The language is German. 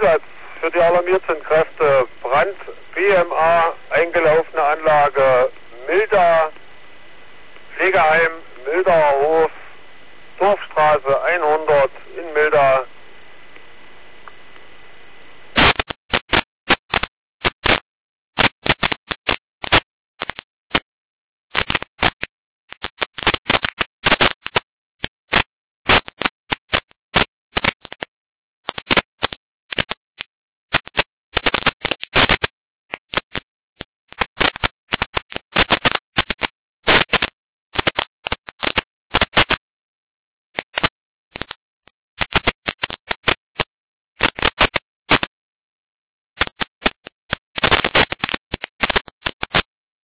Einsatz für die alarmierten Kräfte. Brand, BMA, eingelaufene Anlage, Milda, Pflegeheim, Mildaer Hof, Dorfstraße 100 in Milda.